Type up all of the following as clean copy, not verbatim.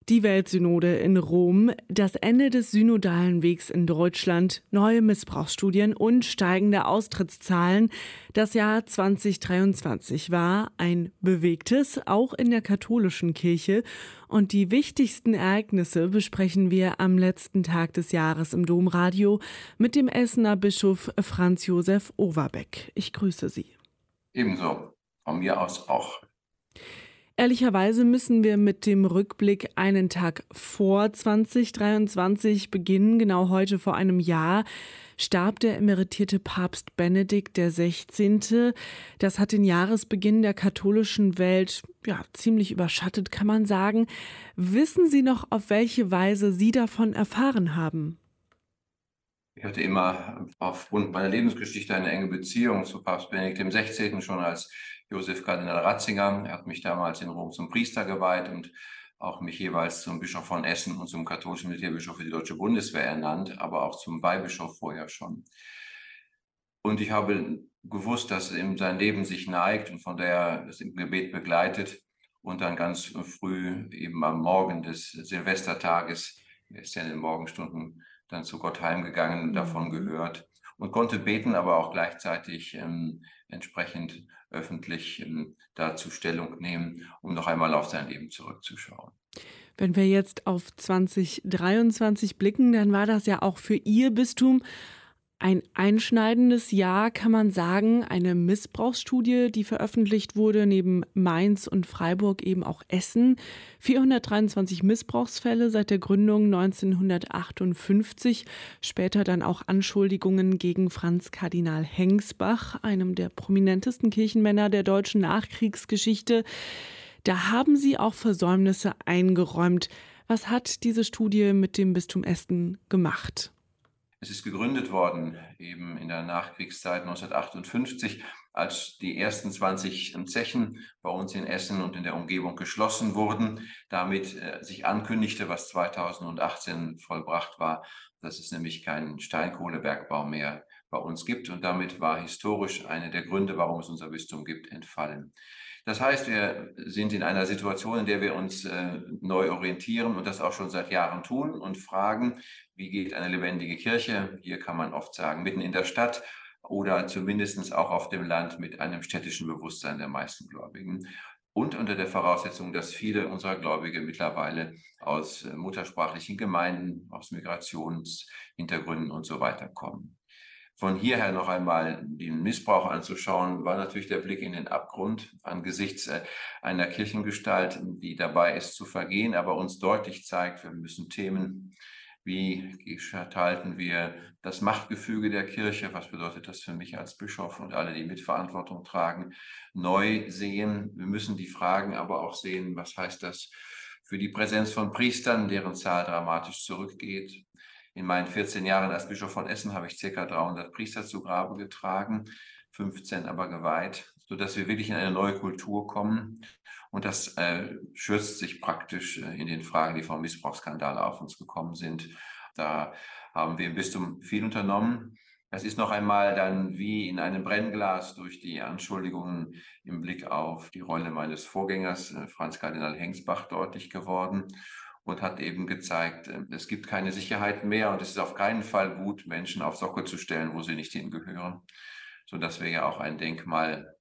Die Weltsynode in Rom, das Ende des synodalen Wegs in Deutschland, neue Missbrauchsstudien und steigende Austrittszahlen. Das Jahr 2023 war ein bewegtes, auch in der katholischen Kirche. Und die wichtigsten Ereignisse besprechen wir am letzten Tag des Jahres im Domradio mit dem Essener Bischof Franz Josef Overbeck. Ich grüße Sie. Ebenso, von mir aus auch. Ehrlicherweise müssen wir mit dem Rückblick einen Tag vor 2023 beginnen. Genau heute vor einem Jahr starb der emeritierte Papst Benedikt XVI. Das hat den Jahresbeginn der katholischen Welt ziemlich überschattet, kann man sagen. Wissen Sie noch, auf welche Weise Sie davon erfahren haben? Ich hatte immer aufgrund meiner Lebensgeschichte eine enge Beziehung zu Papst Benedikt XVI. Schon als Josef Kardinal Ratzinger. Er hat mich damals in Rom zum Priester geweiht und auch mich jeweils zum Bischof von Essen und zum katholischen Militärbischof für die Deutsche Bundeswehr ernannt, aber auch zum Weihbischof vorher schon. Und ich habe gewusst, dass ihm sein Leben sich neigt und von daher es im Gebet begleitet und dann ganz früh eben am Morgen des Silvestertages, er ist ja in den Morgenstunden dann zu Gott heimgegangen, davon gehört und konnte beten, aber auch gleichzeitig entsprechend öffentlich dazu Stellung nehmen, um noch einmal auf sein Leben zurückzuschauen. Wenn wir jetzt auf 2023 blicken, dann war das ja auch für Ihr Bistum ein einschneidendes Jahr, kann man sagen. Eine Missbrauchsstudie, die veröffentlicht wurde, neben Mainz und Freiburg eben auch Essen. 423 Missbrauchsfälle seit der Gründung 1958. Später dann auch Anschuldigungen gegen Franz Kardinal Hengsbach, einem der prominentesten Kirchenmänner der deutschen Nachkriegsgeschichte. Da haben Sie auch Versäumnisse eingeräumt. Was hat diese Studie mit dem Bistum Essen gemacht? Es ist gegründet worden, eben in der Nachkriegszeit 1958, als die ersten 20 Zechen bei uns in Essen und in der Umgebung geschlossen wurden. Damit sich ankündigte, was 2018 vollbracht war, dass es nämlich keinen Steinkohlebergbau mehr bei uns gibt. Und damit war historisch einer der Gründe, warum es unser Bistum gibt, entfallen. Das heißt, wir sind in einer Situation, in der wir uns neu orientieren und das auch schon seit Jahren tun und fragen, wie geht eine lebendige Kirche? Hier kann man oft sagen, mitten in der Stadt oder zumindest auch auf dem Land mit einem städtischen Bewusstsein der meisten Gläubigen. Und unter der Voraussetzung, dass viele unserer Gläubige mittlerweile aus muttersprachlichen Gemeinden, aus Migrationshintergründen und so weiter kommen. Von hierher noch einmal den Missbrauch anzuschauen, war natürlich der Blick in den Abgrund angesichts einer Kirchengestalt, die dabei ist zu vergehen, aber uns deutlich zeigt, wir müssen Themen wie gestalten wir das Machtgefüge der Kirche, was bedeutet das für mich als Bischof und alle, die Mitverantwortung tragen, neu sehen. Wir müssen die Fragen aber auch sehen, was heißt das für die Präsenz von Priestern, deren Zahl dramatisch zurückgeht. In meinen 14 Jahren als Bischof von Essen habe ich ca. 300 Priester zu Grabe getragen, 15 aber geweiht, sodass wir wirklich in eine neue Kultur kommen. Und das schürzt sich praktisch in den Fragen, die vom Missbrauchsskandal auf uns gekommen sind. Da haben wir im Bistum viel unternommen. Das ist noch einmal dann wie in einem Brennglas durch die Anschuldigungen im Blick auf die Rolle meines Vorgängers, Franz Kardinal Hengsbach, deutlich geworden. Und hat eben gezeigt, es gibt keine Sicherheit mehr und es ist auf keinen Fall gut, Menschen auf Sockel zu stellen, wo sie nicht hingehören, sodass wir ja auch ein Denkmal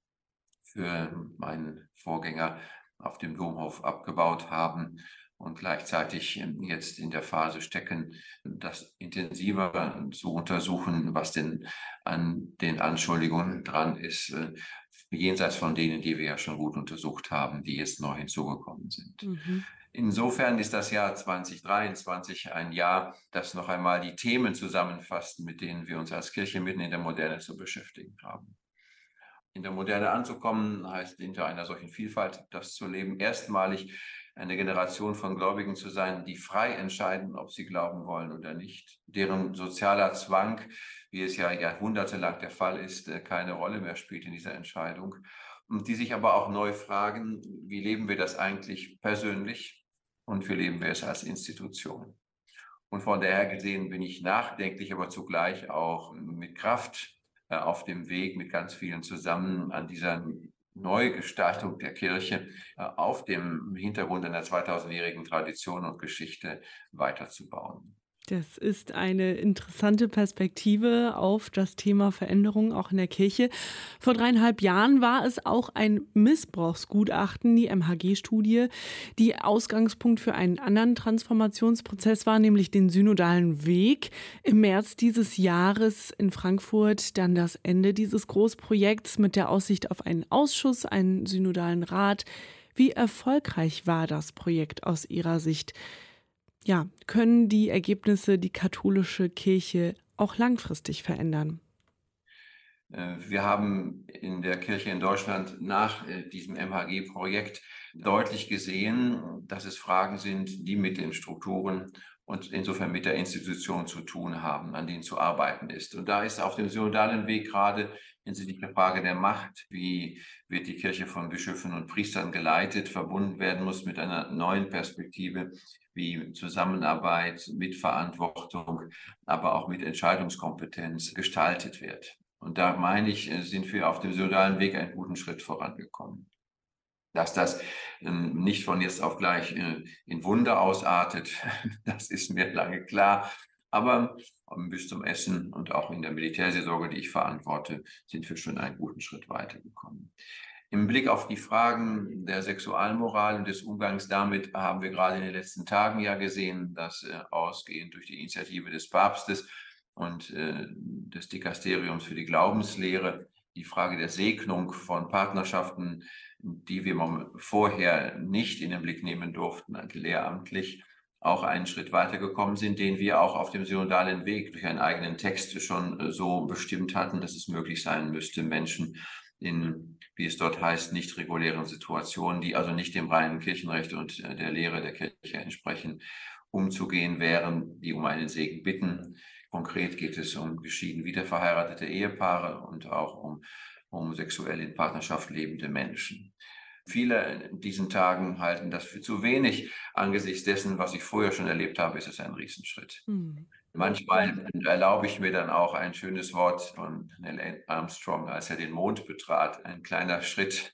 für meinen Vorgänger auf dem Domhof abgebaut haben und gleichzeitig jetzt in der Phase stecken, das intensiver zu untersuchen, was denn an den Anschuldigungen dran ist, jenseits von denen, die wir ja schon gut untersucht haben, die jetzt neu hinzugekommen sind. Insofern ist das Jahr 2023 ein Jahr, das noch einmal die Themen zusammenfasst, mit denen wir uns als Kirche mitten in der Moderne zu beschäftigen haben. In der Moderne anzukommen, heißt hinter einer solchen Vielfalt das zu leben, erstmalig eine Generation von Gläubigen zu sein, die frei entscheiden, ob sie glauben wollen oder nicht, deren sozialer Zwang, wie es ja jahrhundertelang der Fall ist, keine Rolle mehr spielt in dieser Entscheidung, und die sich aber auch neu fragen, wie leben wir das eigentlich persönlich und wie leben wir es als Institution. Und von daher gesehen bin ich nachdenklich, aber zugleich auch mit Kraft auf dem Weg mit ganz vielen zusammen an dieser Neugestaltung der Kirche auf dem Hintergrund einer 2000-jährigen Tradition und Geschichte weiterzubauen. Das ist eine interessante Perspektive auf das Thema Veränderung auch in der Kirche. Vor 3,5 Jahren war es auch ein Missbrauchsgutachten, die MHG-Studie, die Ausgangspunkt für einen anderen Transformationsprozess war, nämlich den synodalen Weg. Im März dieses Jahres in Frankfurt dann das Ende dieses Großprojekts mit der Aussicht auf einen Ausschuss, einen synodalen Rat. Wie erfolgreich war das Projekt aus Ihrer Sicht? Ja, können die Ergebnisse die katholische Kirche auch langfristig verändern? Wir haben in der Kirche in Deutschland nach diesem MHG-Projekt deutlich gesehen, dass es Fragen sind, die mit den Strukturen und insofern mit der Institution zu tun haben, an denen zu arbeiten ist. Und da ist auf dem synodalen Weg gerade hinsichtlich der Frage der Macht, wie wird die Kirche von Bischöfen und Priestern geleitet, verbunden werden muss mit einer neuen Perspektive, wie Zusammenarbeit, Mitverantwortung, aber auch mit Entscheidungskompetenz gestaltet wird. Und da meine ich, sind wir auf dem synodalen Weg einen guten Schritt vorangekommen. Dass das nicht von jetzt auf gleich in Wunder ausartet, das ist mir lange klar. Aber bis zum Essen und auch in der Militärseelsorge, die ich verantworte, sind wir schon einen guten Schritt weitergekommen. Im Blick auf die Fragen der Sexualmoral und des Umgangs damit haben wir gerade in den letzten Tagen ja gesehen, dass ausgehend durch die Initiative des Papstes und des Dikasteriums für die Glaubenslehre die Frage der Segnung von Partnerschaften, die wir vorher nicht in den Blick nehmen durften, lehramtlich, auch einen Schritt weitergekommen sind, den wir auch auf dem synodalen Weg durch einen eigenen Text schon so bestimmt hatten, dass es möglich sein müsste, Menschen in, wie es dort heißt, nicht regulären Situationen, die also nicht dem reinen Kirchenrecht und der Lehre der Kirche entsprechen, umzugehen wären, die um einen Segen bitten. Konkret geht es um geschieden wiederverheiratete Ehepaare und auch um homosexuell in Partnerschaft lebende Menschen. Viele in diesen Tagen halten das für zu wenig. Angesichts dessen, was ich vorher schon erlebt habe, ist es ein Riesenschritt. Hm. Manchmal erlaube ich mir dann auch ein schönes Wort von Neil Armstrong, als er den Mond betrat. Ein kleiner Schritt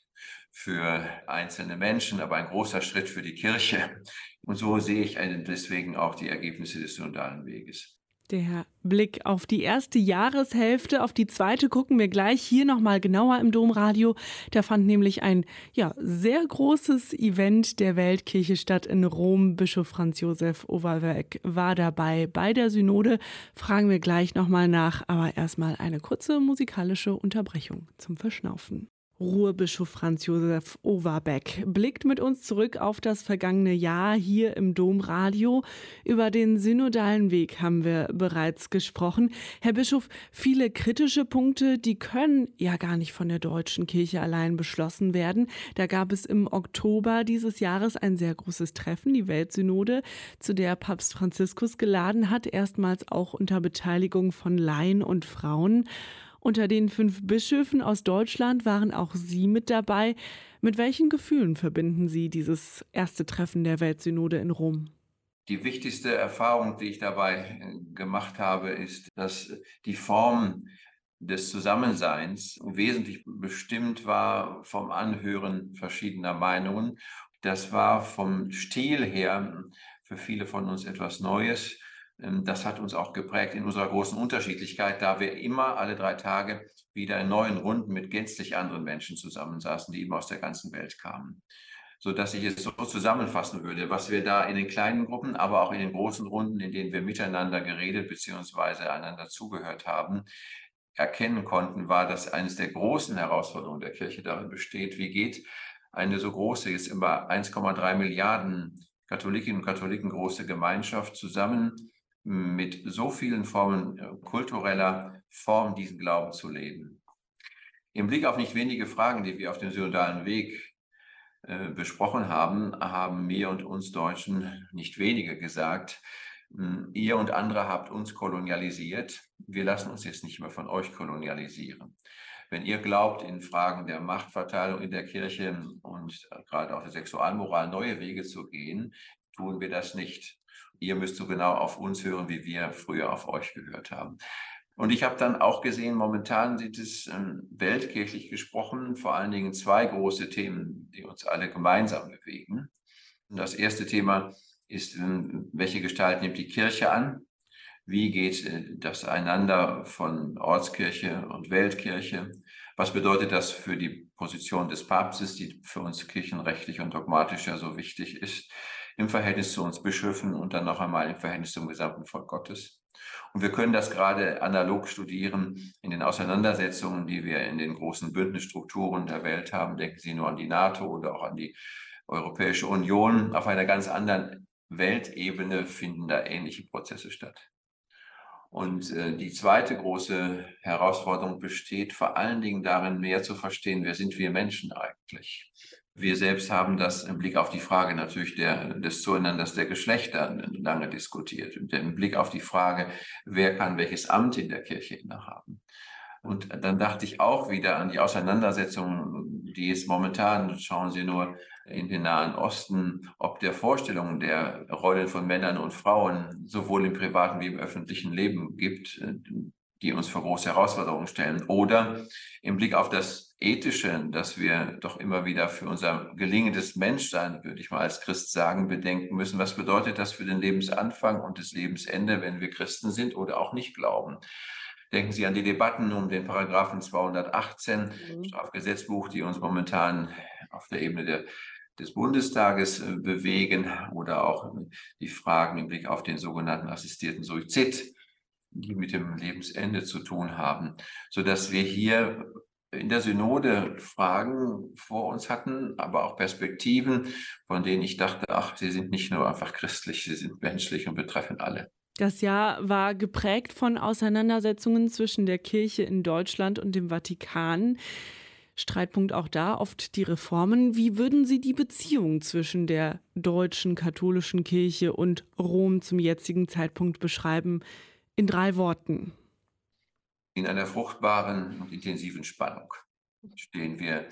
für einzelne Menschen, aber ein großer Schritt für die Kirche. Und so sehe ich deswegen auch die Ergebnisse des synodalen Weges. Der Blick auf die erste Jahreshälfte, auf die zweite gucken wir gleich hier nochmal genauer im Domradio. Da fand nämlich ein sehr großes Event der Weltkirche statt in Rom. Bischof Franz Josef Overbeck war dabei bei der Synode. Fragen wir gleich nochmal nach, aber erstmal eine kurze musikalische Unterbrechung zum Verschnaufen. Ruhrbischof Franz Josef Overbeck blickt mit uns zurück auf das vergangene Jahr hier im Domradio. Über den synodalen Weg haben wir bereits gesprochen. Herr Bischof, viele kritische Punkte, die können ja gar nicht von der deutschen Kirche allein beschlossen werden. Da gab es im Oktober dieses Jahres ein sehr großes Treffen, die Weltsynode, zu der Papst Franziskus geladen hat, erstmals auch unter Beteiligung von Laien und Frauen. Unter den 5 Bischöfen aus Deutschland waren auch Sie mit dabei. Mit welchen Gefühlen verbinden Sie dieses erste Treffen der Weltsynode in Rom? Die wichtigste Erfahrung, die ich dabei gemacht habe, ist, dass die Form des Zusammenseins wesentlich bestimmt war vom Anhören verschiedener Meinungen. Das war vom Stil her für viele von uns etwas Neues. Das hat uns auch geprägt in unserer großen Unterschiedlichkeit, da wir immer alle 3 Tage wieder in neuen Runden mit gänzlich anderen Menschen zusammensaßen, die eben aus der ganzen Welt kamen. Sodass ich es so zusammenfassen würde, was wir da in den kleinen Gruppen, aber auch in den großen Runden, in denen wir miteinander geredet bzw. einander zugehört haben, erkennen konnten, war, dass eines der großen Herausforderungen der Kirche darin besteht, wie geht eine so große, jetzt immer 1,3 Milliarden Katholikinnen und Katholiken große Gemeinschaft zusammen mit so vielen Formen kultureller Form diesen Glauben zu leben. Im Blick auf nicht wenige Fragen, die wir auf dem synodalen Weg besprochen haben, haben mir und uns Deutschen nicht wenige gesagt, ihr und andere habt uns kolonialisiert, wir lassen uns jetzt nicht mehr von euch kolonialisieren. Wenn ihr glaubt, in Fragen der Machtverteilung in der Kirche und gerade auch der Sexualmoral neue Wege zu gehen, tun wir das nicht. Ihr müsst so genau auf uns hören, wie wir früher auf euch gehört haben. Und ich habe dann auch gesehen, momentan sind es weltkirchlich gesprochen vor allen Dingen zwei große Themen, die uns alle gemeinsam bewegen. Und das erste Thema ist, welche Gestalt nimmt die Kirche an? Wie geht das Einander von Ortskirche und Weltkirche? Was bedeutet das für die Position des Papstes, die für uns kirchenrechtlich und dogmatisch ja so wichtig ist, im Verhältnis zu uns Bischöfen und dann noch einmal im Verhältnis zum gesamten Volk Gottes? Und wir können das gerade analog studieren in den Auseinandersetzungen, die wir in den großen Bündnisstrukturen der Welt haben. Denken Sie nur an die NATO oder auch an die Europäische Union. Auf einer ganz anderen Weltebene finden da ähnliche Prozesse statt. Und die zweite große Herausforderung besteht vor allen Dingen darin, mehr zu verstehen, wer sind wir Menschen eigentlich? Wir selbst haben das im Blick auf die Frage natürlich des Zueinanders der Geschlechter lange diskutiert. Und im Blick auf die Frage, wer kann welches Amt in der Kirche innehaben? Und dann dachte ich auch wieder an die Auseinandersetzungen, die es momentan, schauen Sie nur in den Nahen Osten, ob der Vorstellungen der Rollen von Männern und Frauen sowohl im privaten wie im öffentlichen Leben gibt, die uns vor große Herausforderungen stellen. Oder im Blick auf das Ethische, dass wir doch immer wieder für unser gelingendes Menschsein, würde ich mal als Christ sagen, bedenken müssen. Was bedeutet das für den Lebensanfang und das Lebensende, wenn wir Christen sind oder auch nicht glauben? Denken Sie an die Debatten um den Paragraphen 218 Strafgesetzbuch, die uns momentan auf der Ebene des Bundestages bewegen, oder auch die Fragen im Blick auf den sogenannten assistierten Suizid, die mit dem Lebensende zu tun haben, sodass wir hier in der Synode Fragen vor uns hatten, aber auch Perspektiven, von denen ich dachte, ach, sie sind nicht nur einfach christlich, sie sind menschlich und betreffen alle. Das Jahr war geprägt von Auseinandersetzungen zwischen der Kirche in Deutschland und dem Vatikan. Streitpunkt auch da oft die Reformen. Wie würden Sie die Beziehung zwischen der deutschen katholischen Kirche und Rom zum jetzigen Zeitpunkt beschreiben? In 3 Worten. In einer fruchtbaren und intensiven Spannung stehen wir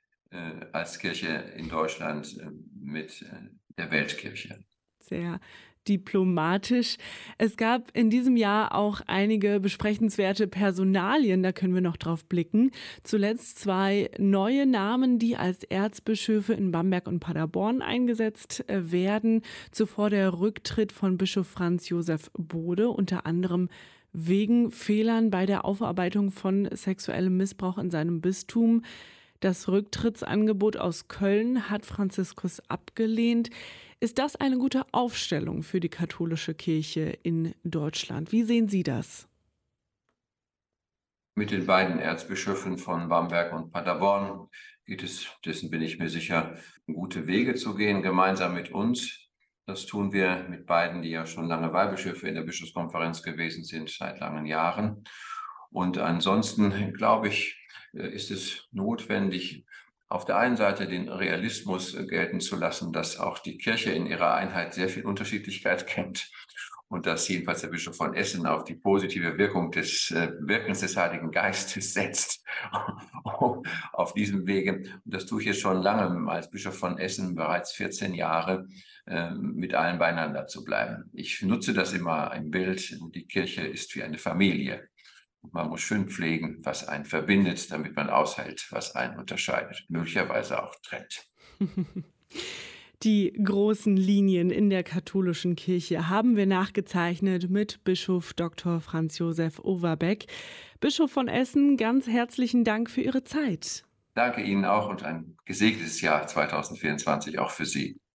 als Kirche in Deutschland mit der Weltkirche. Sehr diplomatisch. Es gab in diesem Jahr auch einige besprechenswerte Personalien, da können wir noch drauf blicken. Zuletzt 2 neue Namen, die als Erzbischöfe in Bamberg und Paderborn eingesetzt werden. Zuvor der Rücktritt von Bischof Franz Josef Bode, unter anderem wegen Fehlern bei der Aufarbeitung von sexuellem Missbrauch in seinem Bistum. Das Rücktrittsangebot aus Köln hat Franziskus abgelehnt. Ist das eine gute Aufstellung für die katholische Kirche in Deutschland? Wie sehen Sie das? Mit den beiden Erzbischöfen von Bamberg und Paderborn geht es, dessen bin ich mir sicher, gute Wege zu gehen, gemeinsam mit uns. Das tun wir mit beiden, die ja schon lange Weihbischöfe in der Bischofskonferenz gewesen sind, seit langen Jahren. Und ansonsten, glaube ich, ist es notwendig, auf der einen Seite den Realismus gelten zu lassen, dass auch die Kirche in ihrer Einheit sehr viel Unterschiedlichkeit kennt und dass jedenfalls der Bischof von Essen auf die positive Wirkung des Wirkens des Heiligen Geistes setzt auf diesem Wege. Und das tue ich jetzt schon lange als Bischof von Essen, bereits 14 Jahre, mit allen beieinander zu bleiben. Ich nutze das immer im Bild, die Kirche ist wie eine Familie. Man muss schön pflegen, was einen verbindet, damit man aushält, was einen unterscheidet, möglicherweise auch trennt. Die großen Linien in der katholischen Kirche haben wir nachgezeichnet mit Bischof Dr. Franz Josef Overbeck. Bischof von Essen, ganz herzlichen Dank für Ihre Zeit. Danke Ihnen auch und ein gesegnetes Jahr 2024 auch für Sie.